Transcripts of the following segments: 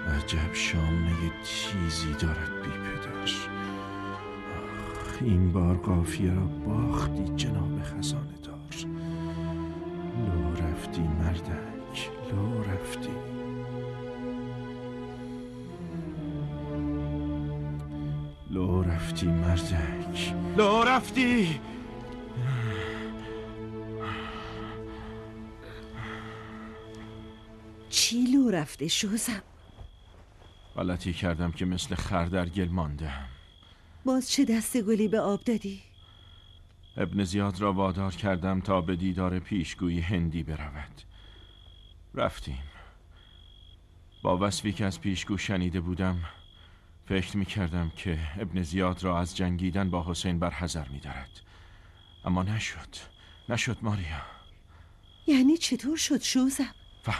عجب شامه تیزی دارد بی پدر. این بار قافیه را باختی جناب خزانه دار. لو رفتی مردک، لو رفتی. لو رفتی مردک، لو رفتی. چی لو رفته شوزم؟ غلطی کردم که مثل خر در گل ماندم. باز چه دست گلی به آب دادی؟ ابن زیاد را وادار کردم تا به دیدار پیشگوی هندی برود. رفتیم. با وصفی که از پیشگو شنیده بودم فکر می کردم که ابن زیاد را از جنگیدن با حسین برحذر می دارد. اما نشد ماریا. یعنی چطور شد شوزم؟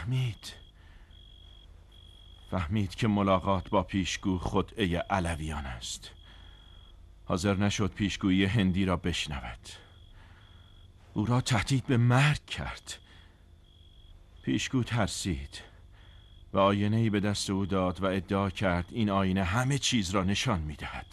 فهمید که ملاقات با پیشگو خدعه علویان است. حاضر نشد پیشگویی هندی را بشنود. او را تهدید به مرگ کرد. پیشگو ترسید و آینه‌ای به دست او داد و ادعا کرد این آینه همه چیز را نشان می‌دهد.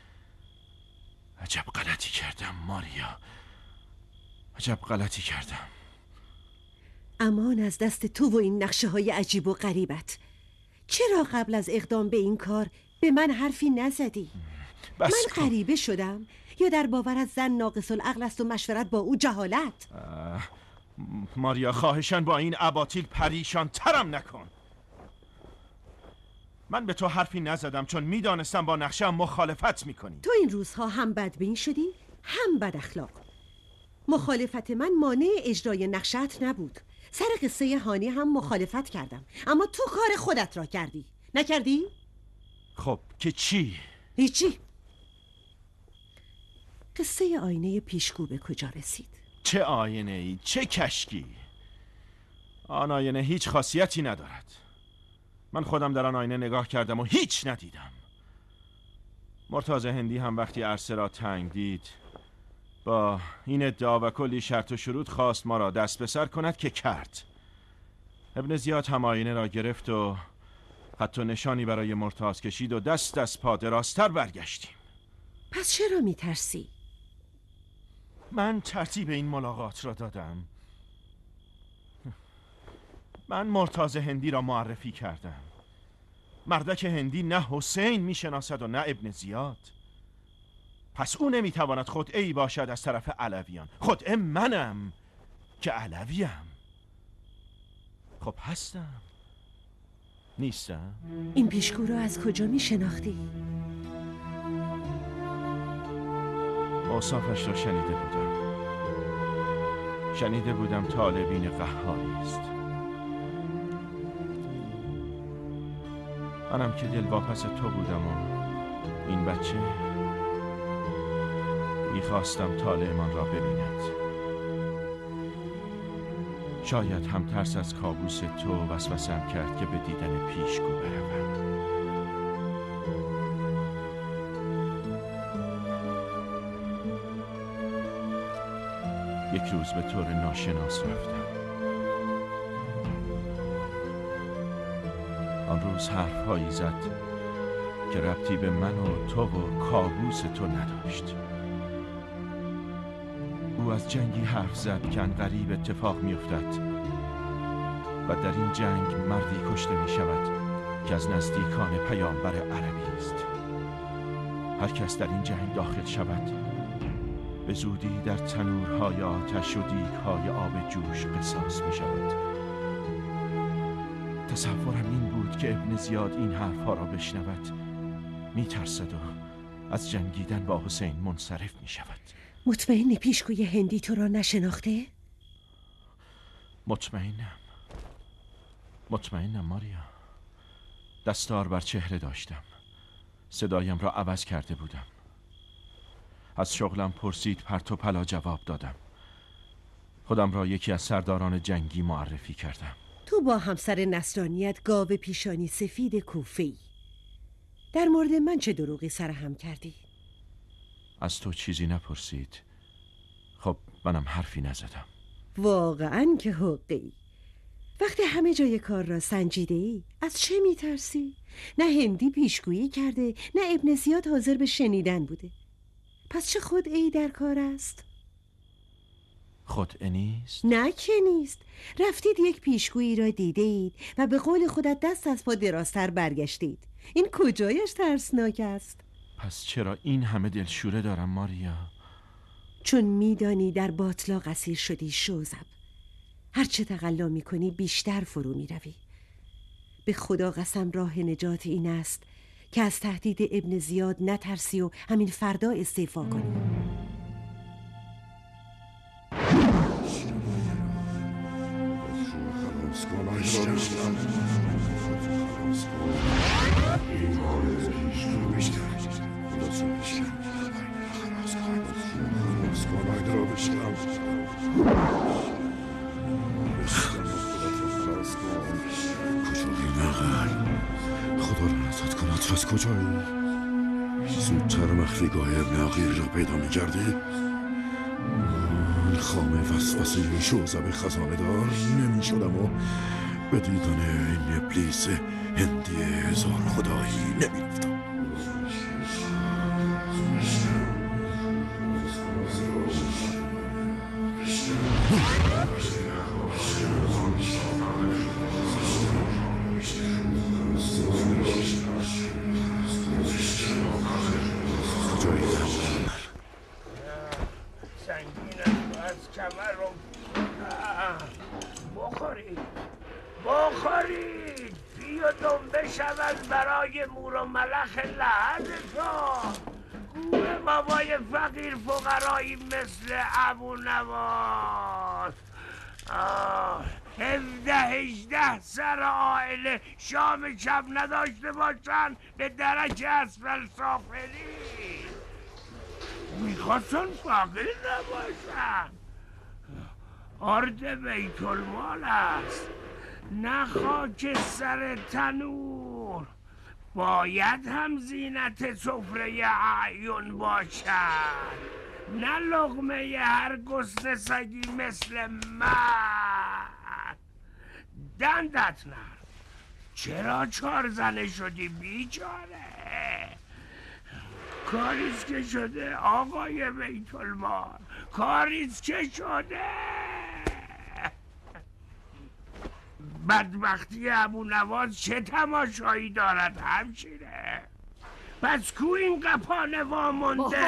عجب غلطی کردم ماریا، عجب غلطی کردم. امان از دست تو و این نقشه های عجیب و غریبت. چرا قبل از اقدام به این کار به من حرفی نزدی؟ من غریبه شدم یا در باورت زن ناقص العقل است و مشورت با او جهالت؟ ماریا خواهشاً با این اباطیل پریشان ترم نکن. من به تو حرفی نزدم چون میدانستم با نقشه هم مخالفت میکنی. تو این روزها هم بدبین شدی هم بد اخلاق. مخالفت من مانع اجرای نقشه‌ات نبود. سر قصه هانی هم مخالفت کردم، اما تو کار خودت را کردی. نکردی؟ خب که چی؟ هیچی. قصه آینه پیشگو به کجا رسید؟ چه آینه‌ای؟ چه کشکی؟ آن آینه هیچ خاصیتی ندارد. من خودم در آن آینه نگاه کردم و هیچ ندیدم. مرتضی هندی هم وقتی عرصه را تنگ دید با این ادعا و کلی شرط و شروط خواست ما را دست به سر کند که کرد. ابن زیاد هم آینه را گرفت و خط و نشانی برای مرتضی کشید و دست از پا درازتر برگشتیم. پس چرا میترسی؟ من ترتیب این ملاقات را دادم. من مرتضی هندی را معرفی کردم. مردک هندی نه حسین میشناسد و نه ابن زیاد. پس او نمیتواند خدعه‌ای باشد از طرف علویان. خدعه منم که علویم. خب هستم نیستم؟ این پیشگو را از کجا میشناختی؟ اوصافش را شنیده بودم طالبین قهاری است. منم که دلواپس تو بودم و این بچه میخواستم طالعمان را ببیند. شاید هم ترس از کابوس تو وسوسه‌ام کرد که به دیدن پیشگو بروم. یک روز به طور ناشناس رفتم. آن روز حرف‌هایی زد که ربطی به من و تو و کابوس تو نداشت. او از جنگی حرف زد که عنقریب اتفاق می‌افتد و در این جنگ مردی کشته می شود که از نزدیکان پیامبر عربی است. هر کس در این جنگ داخل شود به زودی در تنورهای آتش و دیگ‌های آب جوش قصاص می شود. تصورم این بود که ابن زیاد این حرفها را بشنود می ترسد و از جنگیدن با حسین منصرف می شود. مطمئنی پیشگوی هندی تو را نشناخته؟ مطمئنم ماریا. دستار بر چهره داشتم. صدایم را عوض کرده بودم. از شغلم پرسید، پرت و پلا جواب دادم. خودم را یکی از سرداران جنگی معرفی کردم. تو با همسر نصرانیت گاو پیشانی سفید کوفه‌ای. در مورد من چه دروغی سرهم کردی؟ از تو چیزی نپرسید. خب منم حرفی نزدم. واقعاً که حقی. وقتی همه جای کار را سنجیده ای از چه میترسی؟ نه هندی پیشگویی کرده نه ابن زیاد حاضر به شنیدن بوده. پس چه خدعه‌ای در کار است؟ خدعه نیست؟ نه که نیست. رفتید یک پیشگویی را دیده اید و به قول خودت دست از پا درازتر برگشتید. این کجایش ترسناک است؟ پس چرا این همه دلشوره دارم ماریا؟ چون میدانی در باطلاق اسیر شدی شوزب. هرچه تقلا میکنی بیشتر فرو میروی. به خدا قسم راه نجات این است که از تهدید ابن زیاد نترسی و همین فردا استعفا کنی. خدا لعنتت کند. تو از کجایی؟ زودتر مخفیگاه ابن عقیل را پیدا می‌کردی؟ خامه وسوسه شوزب خزانه دار نمی‌شدم و به دیدن این ابلیس هندی هزار خدایی نمی‌رفتم. بخورید بیا دنبه شود برای مور و ملخ لحظتان. گوه بابای فقیر فقرایی مثل ابو نواز. 17-18 سر عائله شام شب نداشته باشن به درک اسفل سافلی. میخواستن فقیر نباشن. آرد بیت المال است، نه خاک سر تنور. باید هم زینت سفره اعیون باشد، نه لقمه هر گسنه سگی مثل من. دندت نرم، چرا 4 زنه شدی بیچاره؟ کاریست که شده آقای بیت المال، کاریست که شده. بدبختی ابو نواز چه تماشایی دارد همشیره؟ پس کو این قپانه وامونده؟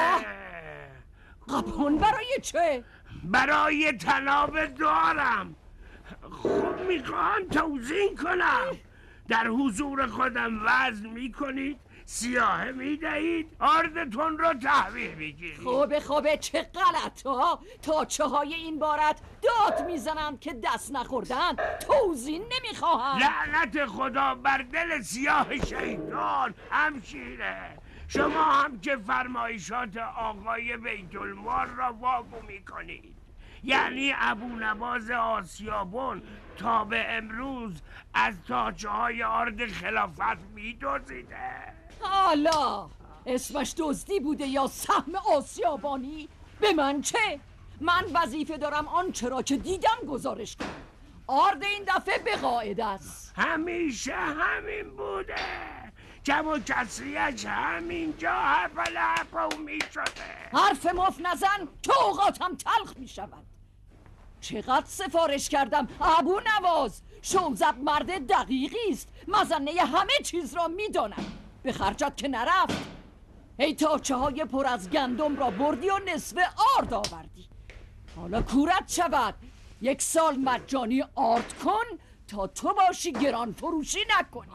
قپان برای چه؟ برای تناب دارم. خب میخوام توضیح کنم. در حضور خودم وزن میکنید، سیاهه میدهید، آردتون رو تحویل میگیرید. خوبه چه غلط ها. تا چه های این بارت داد میزنند که دست نخوردن، توضیح نمیخواهم. لعنت خدا بر دل سیاه شیطان همشیره. شما هم که فرمایشات آقای بیت المال را واگو میکنید، یعنی ابو نواز آسیابون تا به امروز از تاچه های آرد خلافت میدزدیده. حالا اسمش دزدی بوده یا سهم آسیابانی؟ به من چه؟ من وظیفه دارم آنچه را که دیدم گزارش کنم. آرد این دفعه به قاعده است. همیشه همین بوده. کم و کسریش همینجا حفل می شده. حرف مف نزن که اوقاتم تلخ می شود. چقدر سفارش کردم ابو نواز. شوزب مرد دقیقی است، مزنه همه چیز را می داند. به خرجت که نرفت. ای تاچه های پر از گندم را بردی و نصف آرد آوردی. حالا کورت شود 1 سال مجانی آرد کن تا تو باشی گران فروشی نکنی.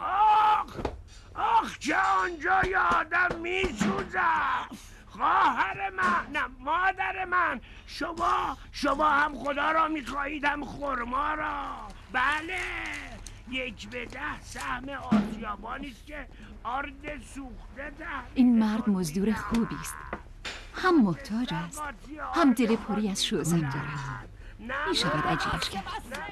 آخ که آنجای آدم می سوزم. خواهر من، نه مادر من، شما هم خدا را می خواهید هم خرما را. بله 1 به 10 سهم آسیابانی است که آرد سوخته ده. این مرد مزدور خوبی است، هم محتاج است هم دل پری از شوزب دارد. می شود عجیبش کرد.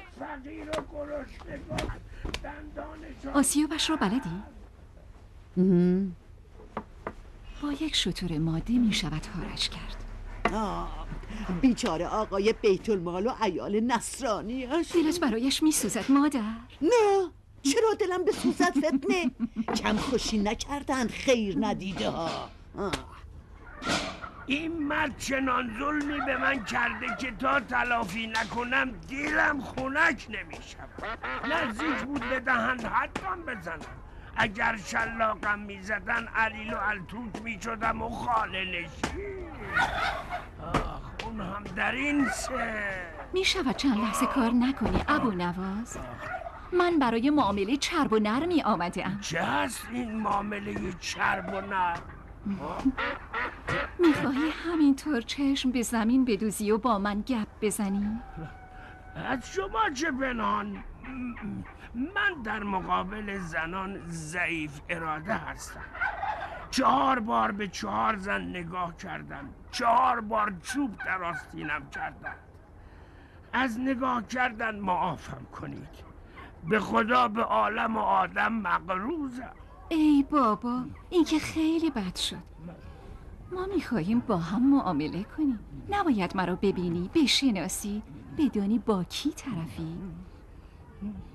آسیابش را بلدی؟ با 1 شتر ماده می شود هارش کرد. بیچاره آقای بیت المال و عیال نصرانیش. دلت برایش میسوزد مادر؟ نه، چرا دلم به سوزد فتنه؟ کم خوشی نکردن خیر ندیده ها. این مرد چنان ظلمی به من کرده که تا تلافی نکنم دلم خنک نمیشم. نزدیک بود به دهن حدم بزنم. اگر شلاقم میزدن علیل و علتوت میشدم و خاله نشین. اون هم در این سه. میشود چند لحظه کار نکنی ابو نواز؟ من برای معامله چرب و نرمی آمده ام. چه هست این معامله چرب و نرم؟ میخواهی همینطور چشم به زمین بدوزی و با من گپ بزنی؟ از شما چه پنهان؟ من در مقابل زنان ضعیف اراده هستم. 4 بار به 4 زن نگاه کردم. 4 بار چوب در آستینم کردم. از نگاه کردن معافم کنید. به خدا به عالم و آدم مغروزم. ای بابا، این که خیلی بد شد. ما میخواهیم با هم معامله کنیم. نباید مرا ببینی، بشناسی، بدانی با کی طرفی.